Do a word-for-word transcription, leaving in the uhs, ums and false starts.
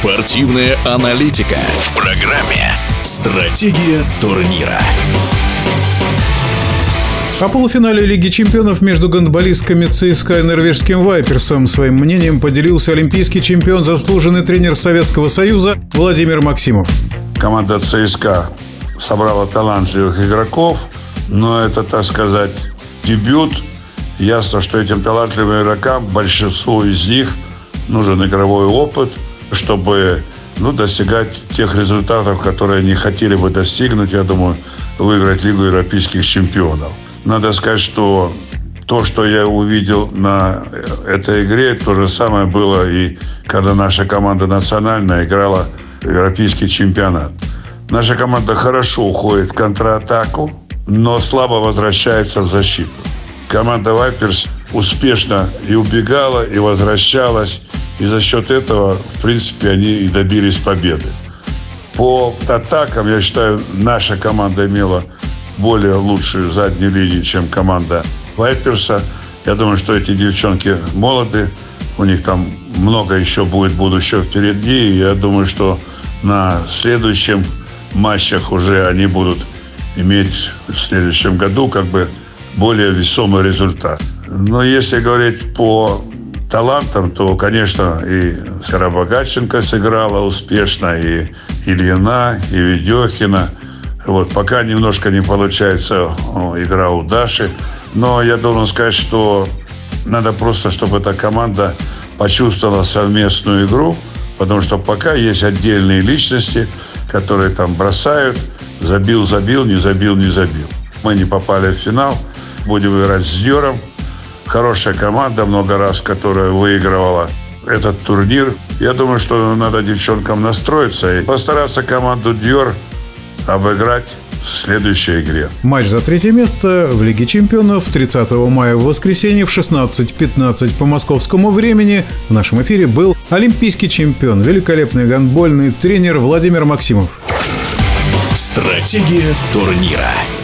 Спортивная аналитика в программе «Стратегия турнира». О полуфинале Лиги чемпионов между гандболистками ЦСКА и норвежским Вайперсом своим мнением поделился олимпийский чемпион, заслуженный тренер Советского Союза Владимир Максимов. Команда ЦСКА собрала талантливых игроков, но это, так сказать, дебют. Ясно, что этим талантливым игрокам, большинству из них, нужен игровой опыт, чтобы ну, достигать тех результатов, которые они хотели бы достигнуть, я думаю, выиграть Лигу европейских чемпионов. Надо сказать, что то, что я увидел на этой игре, то же самое было и когда наша команда национальная играла европейский чемпионат. Наша команда хорошо уходит в контратаку, но слабо возвращается в защиту. Команда Вайперс успешно и убегала, и возвращалась, и за счет этого, в принципе, они и добились победы. По атакам, я считаю, наша команда имела более лучшую заднюю линию, чем команда Вайперса. Я думаю, что эти девчонки молоды, у них там много еще будет будущего впереди, и я думаю, что на следующем матчах уже они будут иметь в следующем году как бы более весомый результат. Но если говорить по талантам, то, конечно, и Скоробогатченко сыграла успешно, и Ильина, и Ведехина. Вот, пока немножко не получается игра у Даши. Но я должен сказать, что надо просто, чтобы эта команда почувствовала совместную игру, потому что пока есть отдельные личности, которые там бросают, забил, забил, не забил, не забил. Мы не попали в финал, будем играть с Дьором. Хорошая команда, много раз, которая выигрывала этот турнир. Я думаю, что надо девчонкам настроиться и постараться команду Дьор обыграть в следующей игре. Матч за третье место в Лиге чемпионов тридцатого мая в воскресенье в шестнадцать пятнадцать по московскому времени. В нашем эфире был олимпийский чемпион, великолепный гандбольный тренер Владимир Максимов. Стратегия турнира.